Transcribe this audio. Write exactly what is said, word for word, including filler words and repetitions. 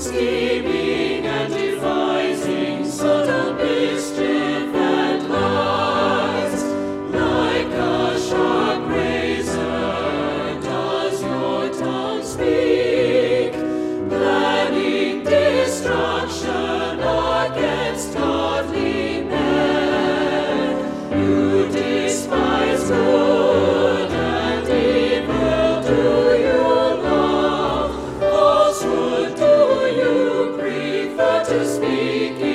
scheming and devising subtle mischief and lies. Like a sharp razor does your tongue speak, planning destruction against godly men. You despise good and evil do you love, falsehood do you prefer to speak